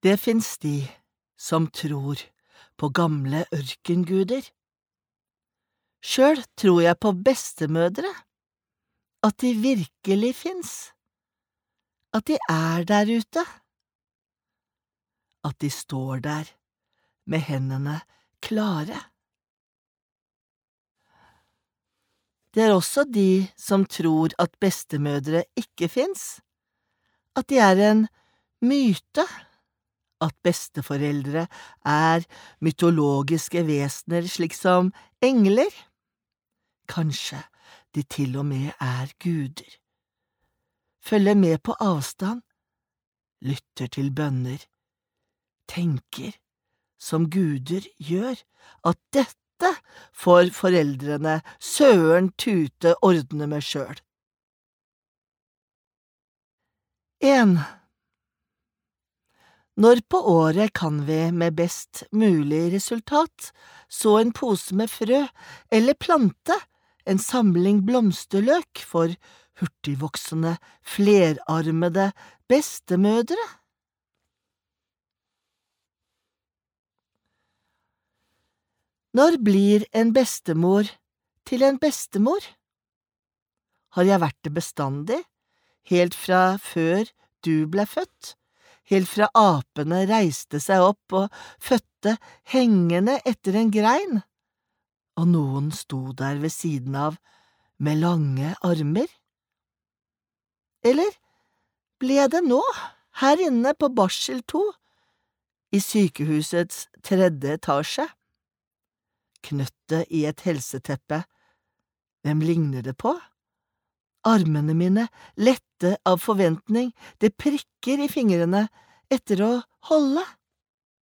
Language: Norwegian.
Det finnes de som tror på gamle ørkenguder. Selv tror jeg på bestemødre, at de virkelig finnes, at de er der ute, at de står der med hendene klare. Det er også de som tror at bestemødre ikke finnes, at de er en myte, at besteforeldre er mytologiske vesener slik som engler. Kanskje de til og med er guder. Følger med på avstand, lytter til bønner, tenker, som guder gjør, at dette får foreldrene søren tute ordne med sjøl. 1. Når på året kan vi med best mulig resultat så en pose med frø eller plante en samling blomsterløk for hurtigvoksende, flerarmede bestemødre? Når blir en bestemor til en bestemor? Har jeg vært det bestandig, helt fra før du ble født, helt fra apene reiste seg opp og fødte hengende etter en grein, og noen sto der ved siden av med lange armer? Eller ble det nå, her inne på barsel 2, i sykehusets 3. etasje? Knøttet i et helseteppe. Hvem ligner det på? Armene mine lette av forventning, det prikker i fingrene etter å holde.